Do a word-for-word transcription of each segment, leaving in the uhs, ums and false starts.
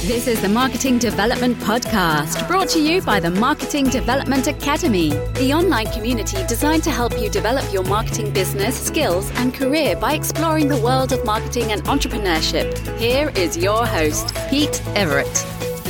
This is the Marketing Development Podcast, brought to you by the Marketing Development Academy, the online community designed to help you develop your marketing business, skills, and career by exploring the world of marketing and entrepreneurship. Here is your host, Pete Everett.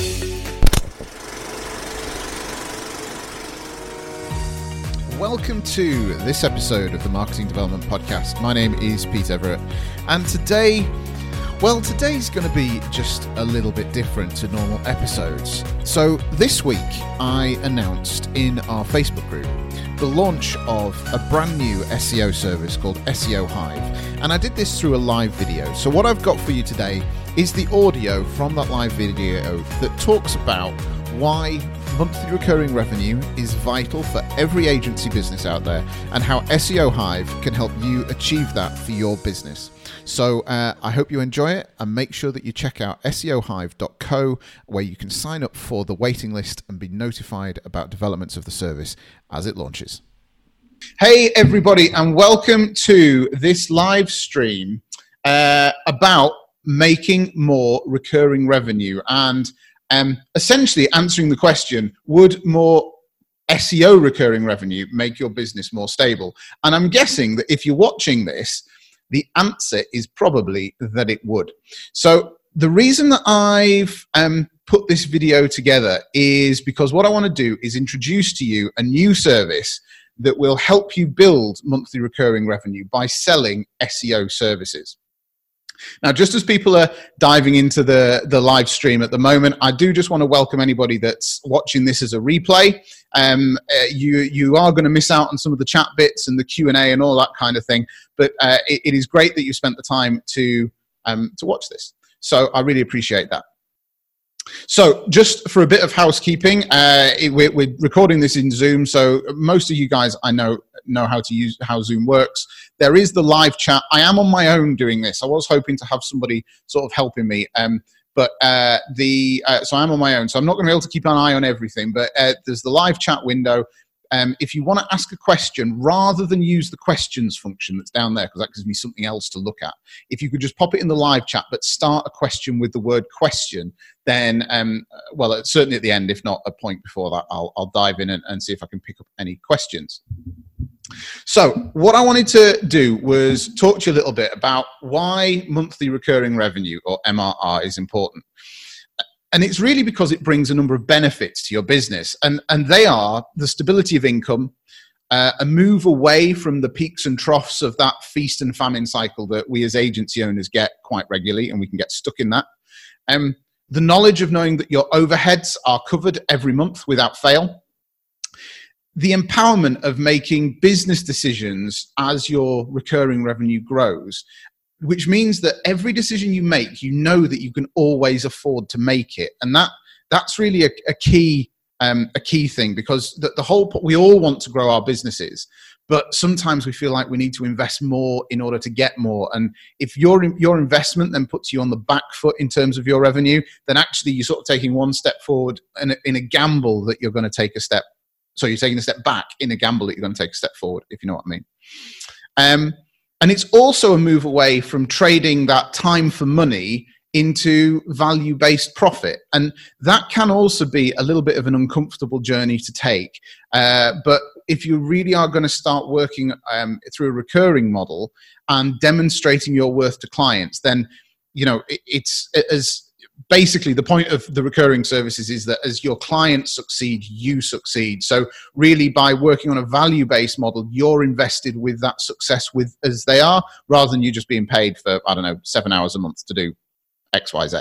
Welcome to this episode of the Marketing Development Podcast. My name is Pete Everett, and today, well, today's going to be just a little bit different to normal episodes. So this week, I announced in our Facebook group the launch of a brand new S E O service called S E O Hive, and I did this through a live video. So what I've got for you today is the audio from that live video that talks about why monthly recurring revenue is vital for every agency business out there and how S E O Hive can help you achieve that for your business. So uh, I hope you enjoy it, and make sure that you check out S E O hive dot co, where you can sign up for the waiting list and be notified about developments of the service as it launches. Hey everybody, and welcome to this live stream uh, about making more recurring revenue and um, essentially answering the question, would more S E O recurring revenue make your business more stable? And I'm guessing that if you're watching this, the answer is probably that it would. So the reason that I've um, put this video together is because what I want to do is introduce to you a new service that will help you build monthly recurring revenue by selling S E O services. Now, just as people are diving into the, the live stream at the moment, I do just want to welcome anybody that's watching this as a replay. Um, uh, you you are going to miss out on some of the chat bits and the Q and A and all that kind of thing, but uh, it, it is great that you spent the time to um, to watch this. So I really appreciate that. So just for a bit of housekeeping, uh, it, we're, we're recording this in Zoom, so most of you guys I know know how to use how Zoom works. There is the live chat. I am on my own doing this. I was hoping to have somebody sort of helping me, um, but uh, the uh, so I'm on my own, so I'm not going to be able to keep an eye on everything. But uh, there's the live chat window. Um, if you want to ask a question, rather than use the questions function that's down there, because that gives me something else to look at, if you could just pop it in the live chat, but start a question with the word question, then, um, well, certainly at the end, if not a point before that, I'll, I'll dive in and, and see if I can pick up any questions. So what I wanted to do was talk to you a little bit about why monthly recurring revenue, or M R R, is important. And it's really because it brings a number of benefits to your business. And, and they are the stability of income, uh, a move away from the peaks and troughs of that feast and famine cycle that we as agency owners get quite regularly, and we can get stuck in that. Um, the knowledge of knowing that your overheads are covered every month without fail. The empowerment of making business decisions as your recurring revenue grows, which means that every decision you make, you know that you can always afford to make it. And that that's really a, a key um, a key thing, because the, the whole, we all want to grow our businesses, but sometimes we feel like we need to invest more in order to get more. And if your your investment then puts you on the back foot in terms of your revenue, then actually you're sort of taking one step forward in a, in a gamble that you're going to take a step. So you're taking a step back in a gamble that you're going to take a step forward, if you know what I mean. Um, And it's also a move away from trading that time for money into value-based profit. And that can also be a little bit of an uncomfortable journey to take. Uh, but if you really are going to start working um, through a recurring model and demonstrating your worth to clients, then, you know, it, it's as basically the point of the recurring services is that as your clients succeed, you succeed. So really, by working on a value-based model, you're invested with that success with as they are, rather than you just being paid for, I don't know, seven hours a month to do X, Y, Z.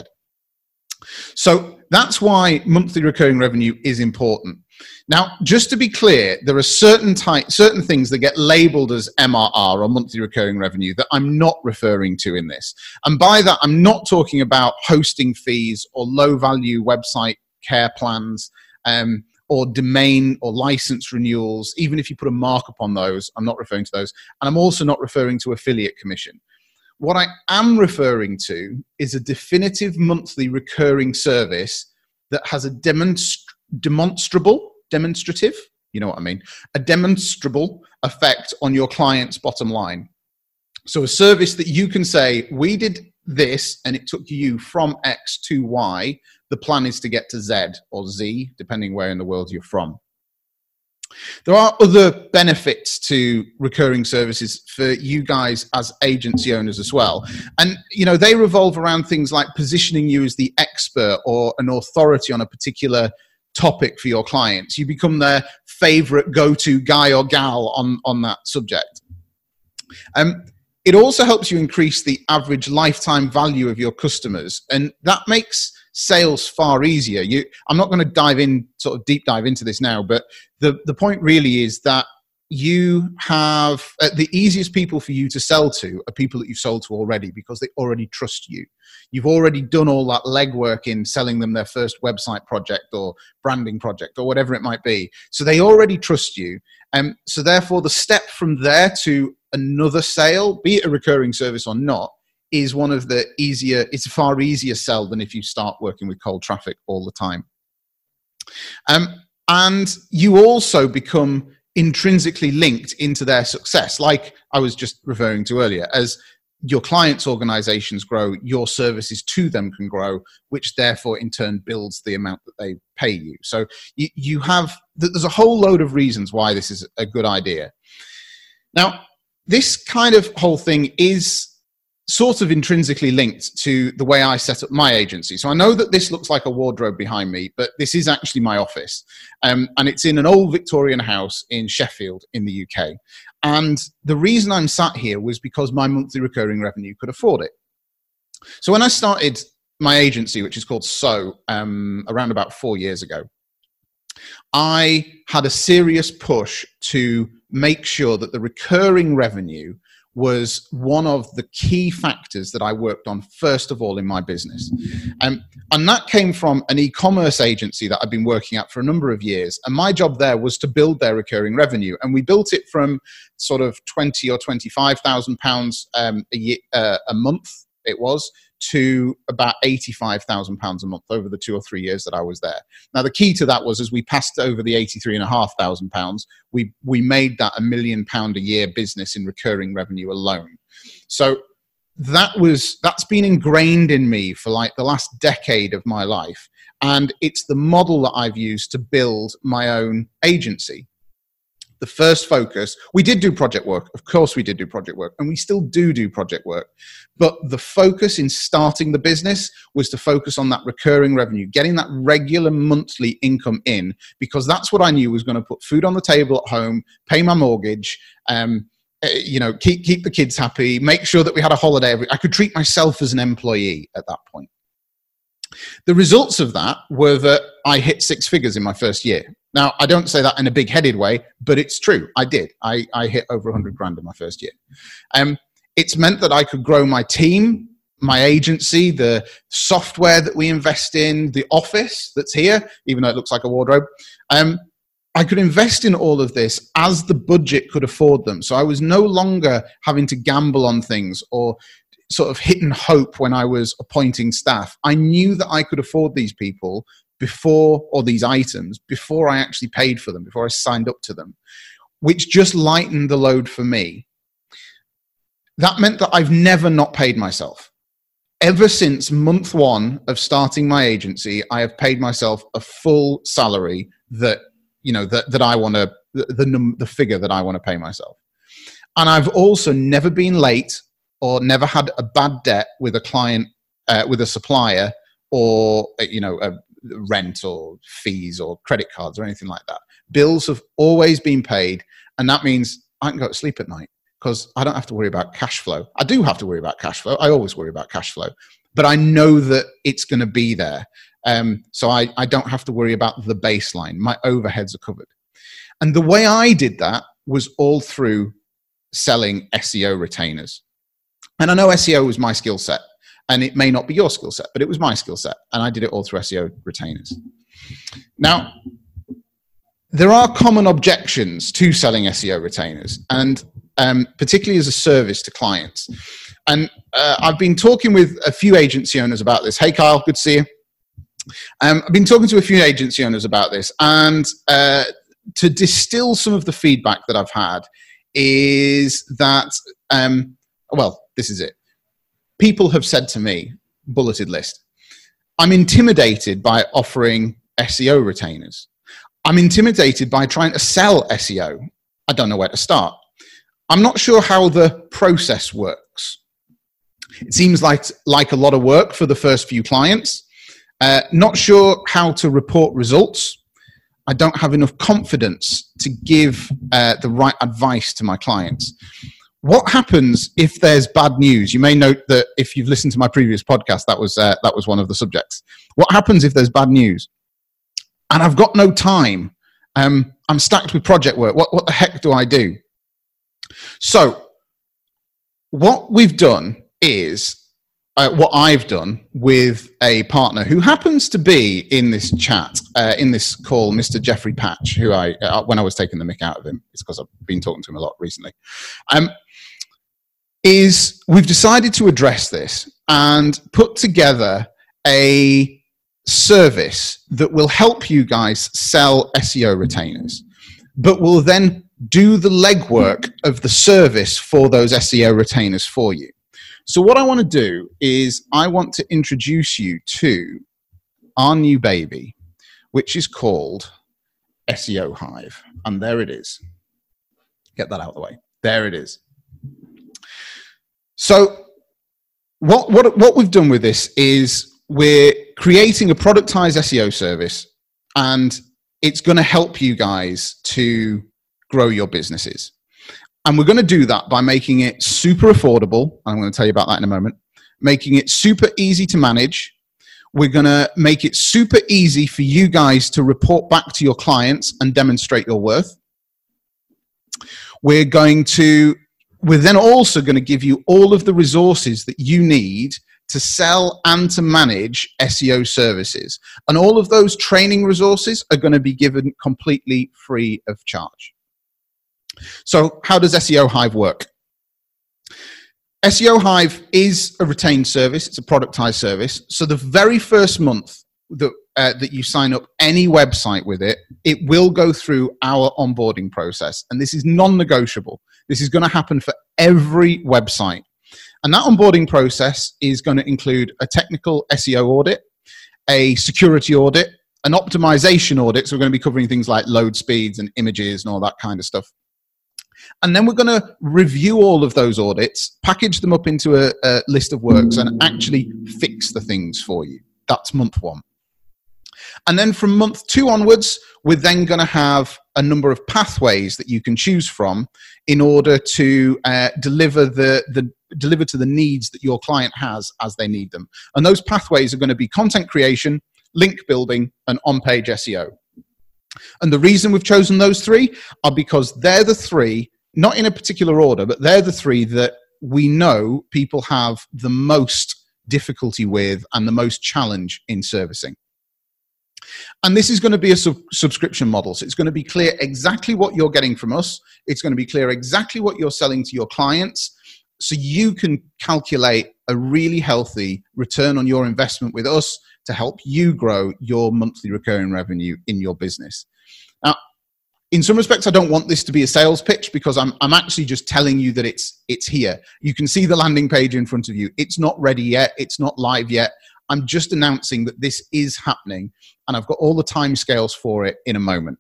So that's why monthly recurring revenue is important. Now, just to be clear, there are certain type, certain things that get labeled as M R R, or monthly recurring revenue, that I'm not referring to in this. And by that, I'm not talking about hosting fees or low-value website care plans, um, or domain or license renewals. Even if you put a markup on those, I'm not referring to those. And I'm also not referring to affiliate commission. What I am referring to is a definitive monthly recurring service that has a demonst- demonstrable, demonstrative, you know what I mean, a demonstrable effect on your client's bottom line. So a service that you can say, we did this and it took you from X to Y, the plan is to get to Z or Z, depending where in the world you're from. There are other benefits to recurring services for you guys as agency owners as well. And, you know, they revolve around things like positioning you as the expert or an authority on a particular topic for your clients. You become their favorite go-to guy or gal on, on that subject. Um, it also helps you increase the average lifetime value of your customers. And that makes sales far easier. You, I'm not going to dive in, sort of deep dive into this now, but the, the point really is that you have uh, the easiest people for you to sell to are people that you've sold to already, because they already trust you. You've already done all that legwork in selling them their first website project or branding project or whatever it might be. So they already trust you. Um, so therefore, the step from there to another sale, be it a recurring service or not, is one of the easier, it's a far easier sell than if you start working with cold traffic all the time. Um, and you also become intrinsically linked into their success, like I was just referring to earlier. As your clients' organizations grow, your services to them can grow, which therefore in turn builds the amount that they pay you. So you, you have, there's a whole load of reasons why this is a good idea. Now, this kind of whole thing is sort of intrinsically linked to the way I set up my agency. So I know that this looks like a wardrobe behind me, but this is actually my office. Um, and it's in an old Victorian house in Sheffield in the U K. And the reason I'm sat here was because my monthly recurring revenue could afford it. So when I started my agency, which is called So, um, around about four years ago, I had a serious push to make sure that the recurring revenue was one of the key factors that I worked on first of all in my business. Um, and that came from an e-commerce agency that I've been working at for a number of years. And my job there was to build their recurring revenue. And we built it from sort of twenty or twenty-five thousand pounds um, a year, uh, a month it was, to about eighty-five thousand pounds a month over the two or three years that I was there. Now, the key to that was as we passed over the eighty-three and a half thousand pounds, we, we made that a million pound a year business in recurring revenue alone. So that was, that's been ingrained in me for like the last decade of my life. And it's the model that I've used to build my own agency. The first focus, we did do project work. Of course we did do project work, and we still do do project work. But the focus in starting the business was to focus on that recurring revenue, getting that regular monthly income in, because that's what I knew was going to put food on the table at home, pay my mortgage, um, you know, keep, keep the kids happy, make sure that we had a holiday. Every, I could treat myself as an employee at that point. The results of that were that I hit six figures in my first year. Now, I don't say that in a big-headed way, but it's true. I did. I, I hit over one hundred grand in my first year. Um, it's meant that I could grow my team, my agency, the software that we invest in, the office that's here, even though it looks like a wardrobe. Um, I could invest in all of this as the budget could afford them. So I was no longer having to gamble on things or sort of hit and hope when I was appointing staff. I knew that I could afford these people before, or these items, before I actually paid for them, before I signed up to them, which just lightened the load for me. That meant that I've never not paid myself. Ever since month one of starting my agency, I have paid myself a full salary that, you know, that, that I want to, the, the, the figure that I want to pay myself. And I've also never been late or never had a bad debt with a client, uh, with a supplier, or, you know, a rent or fees or credit cards or anything like that. Bills have always been paid, and that means I can go to sleep at night because I don't have to worry about cash flow. I do have to worry about cash flow. I always worry about cash flow, but I know that it's going to be there. Um, so I, I don't have to worry about the baseline. My overheads are covered. And the way I did that was all through selling S E O retainers. And I know S E O was my skill set, and it may not be your skill set, but it was my skill set. And I did it all through S E O retainers. Now, there are common objections to selling S E O retainers, and um, particularly as a service to clients. And uh, I've been talking with a few agency owners about this. Hey, Kyle, good to see you. Um, I've been talking to a few agency owners about this, and uh, to distill some of the feedback that I've had is that, um, well, this is it. people have said to me, bulleted list, I'm intimidated by offering S E O retainers. I'm intimidated by trying to sell S E O. I don't know where to start. I'm not sure how the process works. It seems like, like a lot of work for the first few clients. Uh, not sure how to report results. I don't have enough confidence to give uh, the right advice to my clients. What happens if there's bad news? You may note that if you've listened to my previous podcast, that was uh, that was one of the subjects. What happens if there's bad news? And I've got no time. Um, I'm stacked with project work. What, what the heck do I do? So what we've done is, uh, what I've done with a partner who happens to be in this chat, uh, in this call, Mister Jeffrey Patch, who I, uh, when I was taking the mick out of him, it's because I've been talking to him a lot recently, um, is we've decided to address this and put together a service that will help you guys sell S E O retainers, but will then do the legwork of the service for those S E O retainers for you. So what I want to do is I want to introduce you to our new baby, which is called S E O Hive. And there it is. Get that out of the way. There it is. So what, what, what we've done with this is we're creating a productized S E O service, and it's going to help you guys to grow your businesses. And we're going to do that by making it super affordable. I'm going to tell you about that in a moment. Making it super easy to manage. We're going to make it super easy for you guys to report back to your clients and demonstrate your worth. We're going to, we're then also going to give you all of the resources that you need to sell and to manage S E O services. And all of those training resources are going to be given completely free of charge. So how does S E O Hive work? S E O Hive is a retained service. It's a productized service. So the very first month that, uh, that you sign up any website with it, it will go through our onboarding process. And this is non-negotiable. This is going to happen for every website. And that onboarding process is going to include a technical S E O audit, a security audit, an optimization audit. So we're going to be covering things like load speeds and images and all that kind of stuff. And then we're going to review all of those audits, package them up into a, a list of works, and actually fix the things for you. That's month one. And then from month two onwards, we're then going to have a number of pathways that you can choose from in order to uh, deliver the, the deliver to the needs that your client has as they need them. And those pathways are going to be content creation, link building, and on-page S E O. And the reason we've chosen those three are because they're the three, not in a particular order, but they're the three that we know people have the most difficulty with and the most challenge in servicing. And this is going to be a sub subscription model. So it's going to be clear exactly what you're getting from us. It's going to be clear exactly what you're selling to your clients, so you can calculate a really healthy return on your investment with us to help you grow your monthly recurring revenue in your business. Now, in some respects, I don't want this to be a sales pitch, because I'm, I'm actually just telling you that it's, it's here. You can see the landing page in front of you. It's not ready yet. It's not live yet. I'm just announcing that this is happening, and I've got all the timescales for it in a moment.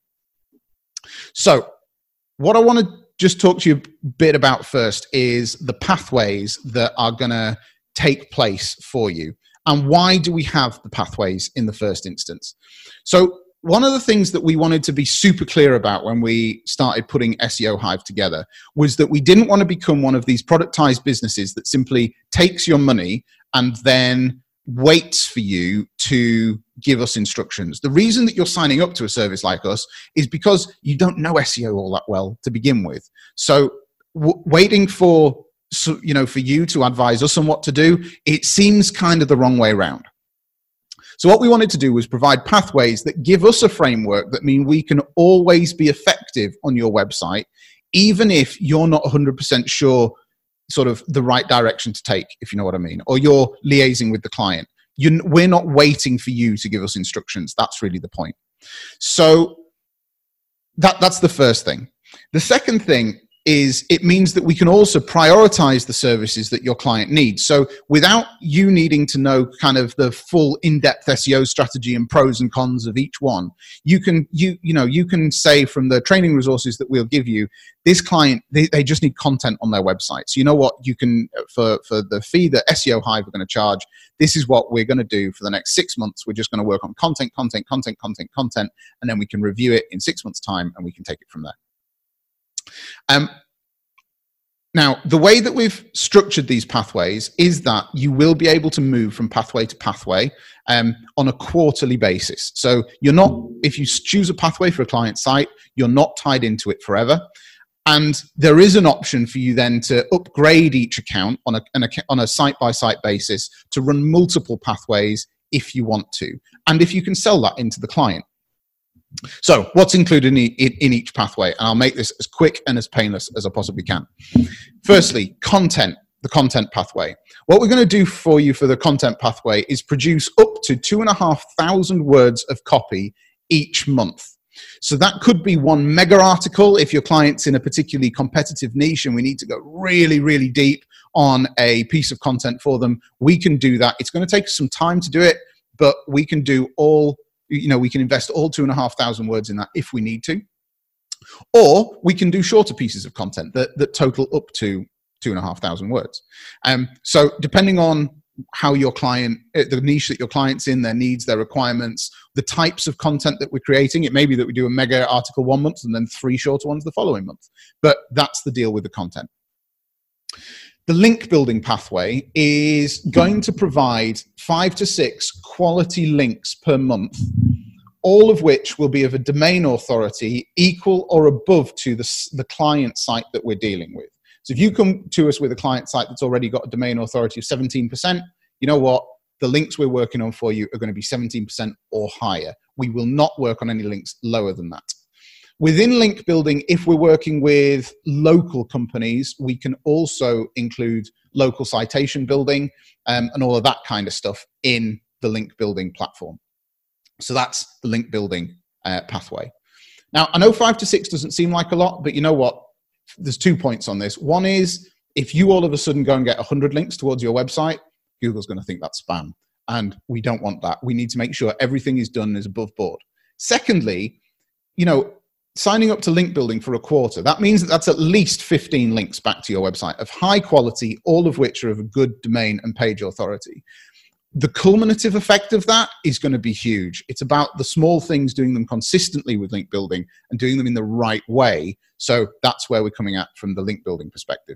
So what I want to just talk to you a bit about first is the pathways that are going to take place for you. And why do we have the pathways in the first instance? So one of the things that we wanted to be super clear about when we started putting S E O Hive together was that we didn't want to become one of these productized businesses that simply takes your money and then waits for you to give us instructions. The reason that you're signing up to a service like us is because you don't know S E O all that well to begin with. So w waiting for So, you know, for you to advise us on what to do, it seems kind of the wrong way around. So what we wanted to do was provide pathways that give us a framework that mean we can always be effective on your website, even if you're not one hundred percent sure sort of the right direction to take, if you know what I mean, or you're liaising with the client. You're, we're not waiting for you to give us instructions. That's really the point. So that, that's the first thing. The second thing is it means that we can also prioritize the services that your client needs. So without you needing to know kind of the full in-depth S E O strategy and pros and cons of each one, you can you you know you can say from the training resources that we'll give you, this client, they, they just need content on their website. So you know what, you can, for, for the fee that S E O Hive are going to charge, this is what we're going to do for the next six months. We're just going to work on content, content, content, content, content, and then we can review it in six months' time and we can take it from there. Um, now, the way that we've structured these pathways is that you will be able to move from pathway to pathway um, on a quarterly basis. So you're not, if you choose a pathway for a client site, you're not tied into it forever. And there is an option for you then to upgrade each account on a, on a site-by-site basis to run multiple pathways if you want to, and if you can sell that into the client. So what's included in, in, in each pathway? And I'll make this as quick and as painless as I possibly can. Firstly, content, the content pathway. What we're going to do for you for the content pathway is produce up to two and a half thousand words of copy each month. So that could be one mega article if your client's in a particularly competitive niche and we need to go really, really deep on a piece of content for them. We can do that. It's going to take some time to do it, but we can do all, you know, we can invest all two and a half thousand words in that if we need to. Or we can do shorter pieces of content that, that total up to two and a half thousand words. Um, so depending on how your client, the niche that your client's in, their needs, their requirements, the types of content that we're creating, it may be that we do a mega article one month and then three shorter ones the following month. But that's the deal with the content. The link building pathway is going to provide five to six quality links per month, all of which will be of a domain authority equal or above to the, the client site that we're dealing with. So if you come to us with a client site that's already got a domain authority of seventeen percent, you know what? The links we're working on for you are going to be seventeen percent or higher. We will not work on any links lower than that. Within link building, if we're working with local companies, we can also include local citation building um, and all of that kind of stuff in the link building platform. So that's the link building uh, pathway. Now, I know five to six doesn't seem like a lot, but you know what? There's two points on this. One is if you all of a sudden go and get one hundred links towards your website, Google's going to think that's spam. And we don't want that. We need to make sure everything is done as above board. Secondly, you know, signing up to link building for a quarter, that means that that's at least fifteen links back to your website of high quality, all of which are of a good domain and page authority. The culminative effect of that is going to be huge. It's about the small things, doing them consistently with link building and doing them in the right way. So that's where we're coming at from the link building perspective.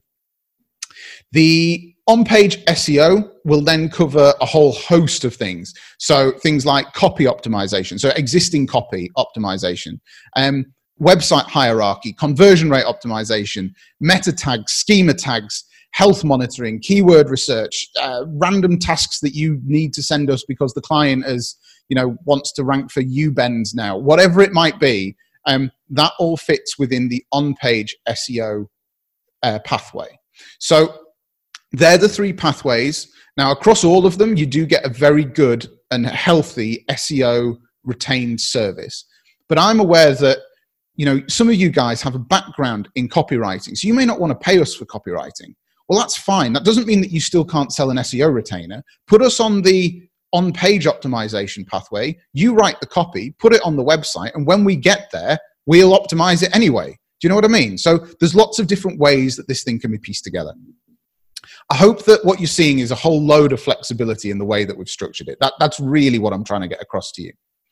The on-page S E O will then cover a whole host of things. So things like copy optimization, so existing copy optimization, um, website hierarchy, conversion rate optimization, meta tags, schema tags, health monitoring, keyword research, uh, random tasks that you need to send us because the client is, you know, wants to rank for U bends now, whatever it might be. Um, that all fits within the on-page S E O uh, pathway. So they're the three pathways. Now, across all of them, you do get a very good and healthy S E O retained service. But I'm aware that, you know, some of you guys have a background in copywriting, so you may not want to pay us for copywriting. Well, that's fine. That doesn't mean that you still can't sell an S E O retainer. Put us on the on-page optimization pathway. You write the copy, put it on the website, and when we get there, we'll optimize it anyway. Do you know what I mean? So there's lots of different ways that this thing can be pieced together. I hope that what you're seeing is a whole load of flexibility in the way that we've structured it. That, that's really what I'm trying to get across to you.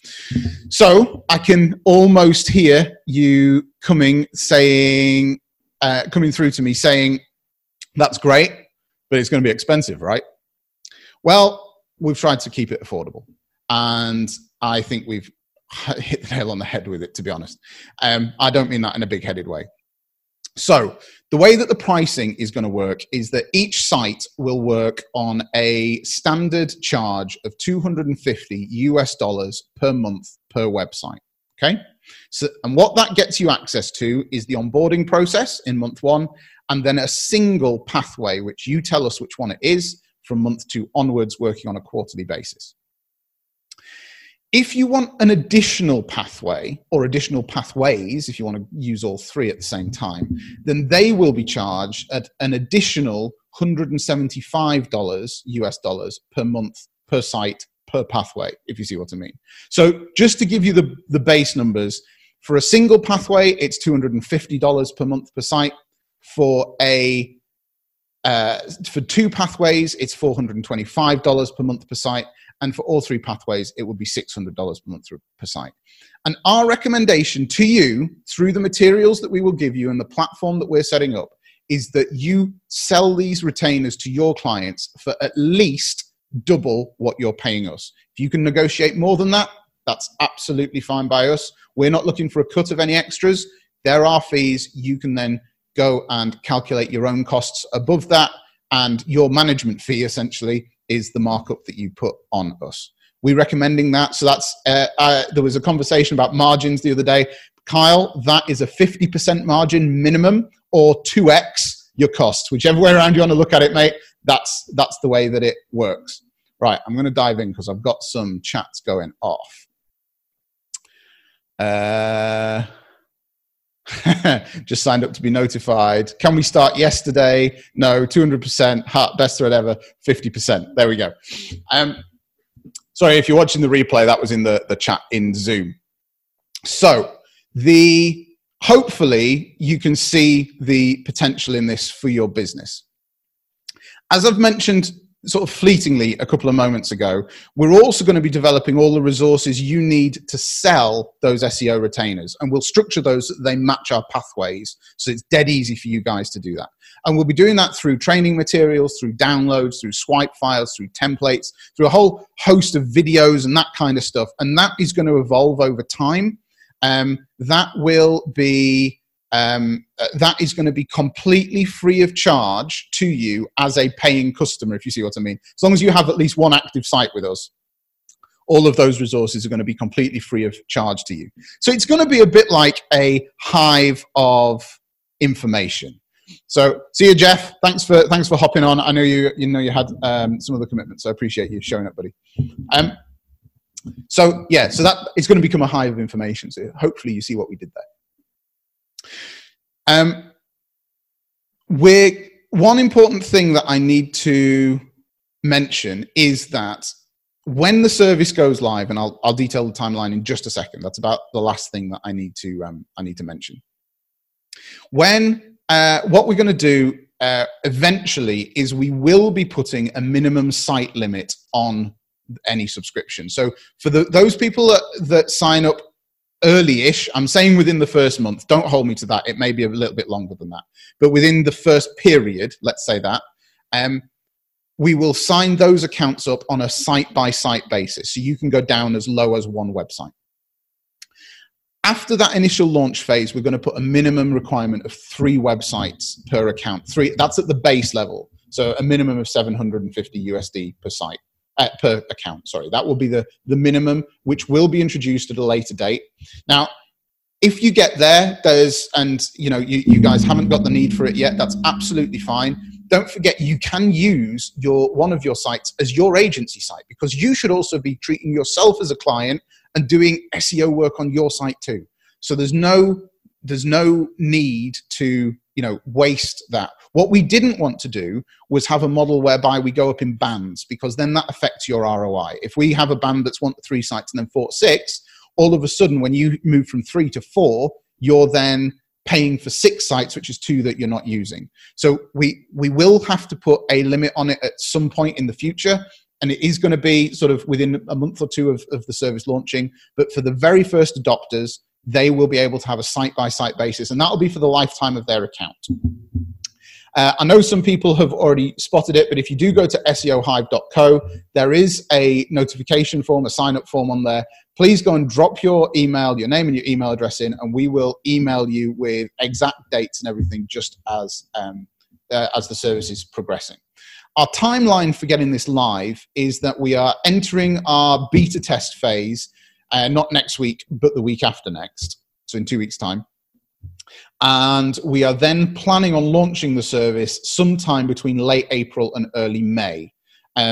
So I can almost hear you coming, saying, uh, coming through to me saying, that's great, but it's going to be expensive, right? Well, we've tried to keep it affordable. And I think we've hit the nail on the head with it, to be honest. Um, I don't mean that in a big-headed way. So the way that the pricing is going to work is that each site will work on a standard charge of two hundred fifty US dollars per month per website. Okay. So, and what that gets you access to is the onboarding process in month one, and then a single pathway, which you tell us which one it is from month two onwards, working on a quarterly basis. If you want an additional pathway or additional pathways, if you want to use all three at the same time, then they will be charged at an additional one hundred seventy-five dollars U S dollars per month, per site, per pathway, if you see what I mean. So just to give you the, the base numbers, for a single pathway, it's two hundred fifty dollars per month per site. For a uh, for two pathways, it's four hundred twenty-five dollars per month per site. And for all three pathways, it would be six hundred dollars per month per site. And our recommendation to you through the materials that we will give you and the platform that we're setting up is that you sell these retainers to your clients for at least double what you're paying us. If you can negotiate more than that, that's absolutely fine by us. We're not looking for a cut of any extras. There are fees. You can then go and calculate your own costs above that, and your management fee essentially is the markup that you put on us. We're recommending that. So that's, uh, uh, there was a conversation about margins the other day. Kyle, that is a fifty percent margin minimum or two X your costs. Whichever way around you want to look at it, mate, that's, that's the way that it works. Right, I'm going to dive in because I've got some chats going off. Uh... Just signed up to be notified. Can we start yesterday? No. Two hundred percent. Ha, best thread ever. fifty percent. There we go. Um, sorry, if you're watching the replay, that was in the, the chat in Zoom. So the hopefully you can see the potential in this for your business. As I've mentioned sort of fleetingly a couple of moments ago, we're also going to be developing all the resources you need to sell those S E O retainers, and we'll structure those so that they match our pathways, so it's dead easy for you guys to do that. And we'll be doing that through training materials, through downloads, through swipe files, through templates, through a whole host of videos and that kind of stuff. And that is going to evolve over time. Um, that will be Um, that is going to be completely free of charge to you as a paying customer, if you see what I mean. As long as you have at least one active site with us, all of those resources are going to be completely free of charge to you. So it's going to be a bit like a hive of information. So see you, Jeff. Thanks for thanks for hopping on. I know you you know you had um, some other commitments, so I appreciate you showing up, buddy. Um, so yeah, so that it's going to become a hive of information. So hopefully you see what we did there. Um, we're, one important thing that I need to mention is that when the service goes live, and I'll, I'll detail the timeline in just a second. That's about the last thing that I need to, um, I need to mention. When, uh, what we're going to do uh, eventually is we will be putting a minimum site limit on any subscription. So for the, those people that, that sign up early-ish, I'm saying within the first month, don't hold me to that, it may be a little bit longer than that, but within the first period, let's say that, um, we will sign those accounts up on a site-by-site basis, so you can go down as low as one website. After that initial launch phase, we're going to put a minimum requirement of three websites per account. Three, that's at the base level, so a minimum of seven hundred fifty U S D per site. Uh, per account, sorry. That will be the, the minimum, which will be introduced at a later date. Now, if you get there, there's, and you know, you, you guys haven't got the need for it yet, that's absolutely fine. Don't forget, you can use your one of your sites as your agency site, because you should also be treating yourself as a client and doing S E O work on your site too. So there's no, there's no need to, you know, waste that. What we didn't want to do was have a model whereby we go up in bands, because then that affects your R O I. If we have a band that's one to three sites and then four to six, all of a sudden when you move from three to four, you're then paying for six sites, which is two that you're not using. So we, we will have to put a limit on it at some point in the future. And it is going to be sort of within a month or two of, of the service launching. But for the very first adopters, they will be able to have a site-by-site basis, and that will be for the lifetime of their account. Uh, I know some people have already spotted it, but if you do go to S E O hive dot co, there is a notification form, a sign-up form on there. Please go and drop your email, your name and your email address in, and we will email you with exact dates and everything just as, um, uh, as the service is progressing. Our timeline for getting this live is that we are entering our beta test phase, uh, not next week, but the week after next, so in two weeks' time. And we are then planning on launching the service sometime between late April and early May. Um,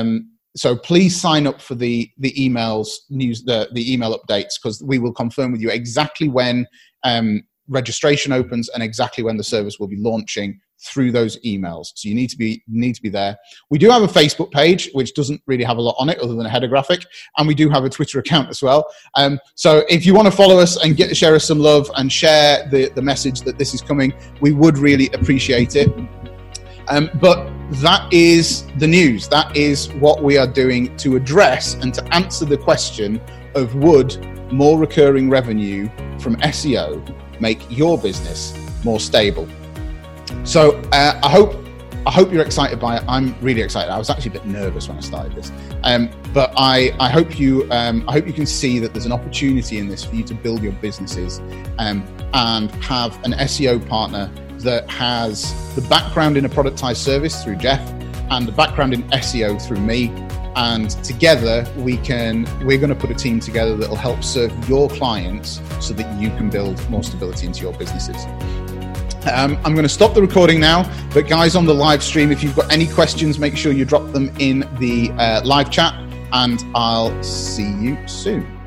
so please sign up for the the emails news the the email updates, because we will confirm with you exactly when um, registration opens and exactly when the service will be launching through those emails. So you need to be need to be there. We do have a Facebook page, which doesn't really have a lot on it other than a header graphic, and we do have a Twitter account as well. Um, so if you want to follow us and get share us some love and share the the message that this is coming, we would really appreciate it. Um, but that is the news. That is what we are doing to address and to answer the question of, would more recurring revenue from S E O make your business more stable? So uh, I hope I hope you're excited by it. I'm really excited. I was actually a bit nervous when I started this, um, but I, I hope you um, I hope you can see that there's an opportunity in this for you to build your businesses um, and have an S E O partner that has the background in a productized service through Jeff and the background in S E O through me. And together we can, we're going to put a team together that will help serve your clients so that you can build more stability into your businesses. Um, I'm going to stop the recording now, but guys on the live stream, if you've got any questions, make sure you drop them in the uh, live chat, and I'll see you soon.